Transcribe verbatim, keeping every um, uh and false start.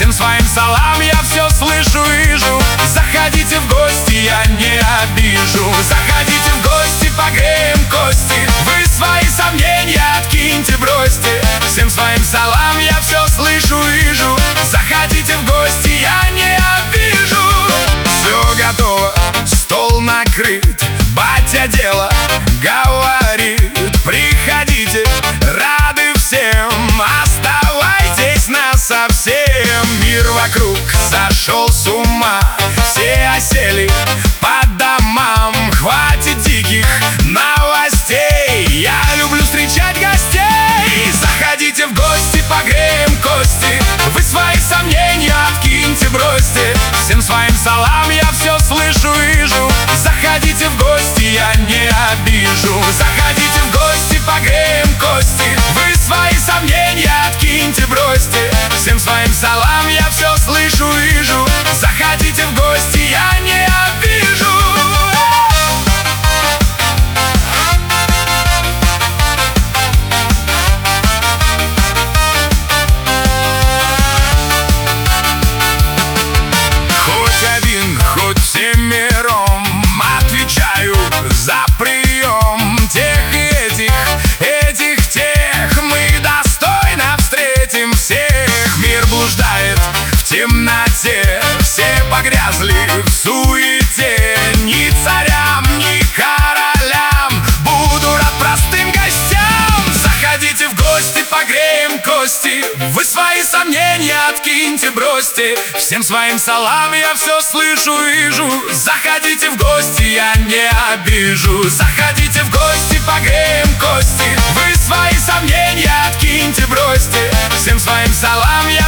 Всем своим салам, я все слышу и вижу. Заходите в гости, я не обижу. Заходите в гости, погреем кости. Вы свои сомнения откиньте, бросьте. Всем своим салам, я все слышу и вижу. Заходите в гости, я не обижу. Все готово, стол накрыт, батя дело говорит. Приходите, рады всем, оставайтесь насовсем. Мир вокруг сошел с ума, все осели по домам. Хватит диких новостей, я люблю встречать гостей. Заходите в гости, погреем кости. Вы свои сомнения откиньте, бросьте. Всем своим салам, я все слышу и вижу. Заходите в гости, я не обижу. Заходите в гости, погреем кости. Вы свои сомнения откиньте, бросьте. Всем своим салам, я все слышу и вижу. Заходите в гости, я не обижу. Хоть один, хоть семером, отвечаю за прием. Тех и этих, этих тех мы достойно встретим всех. Мир блуждает в темноте, все погрязли в суете. Ни царям, ни королям буду рад простым гостям. Заходите в гости, погреем кости. Вы свои сомнения откиньте, бросьте. Всем своим салам, я все слышу и вижу. Заходите в гости, я не обижу. Заходите в гости, погреем кости. Вы свои сомнения откиньте, бросьте. Всем своим салам, я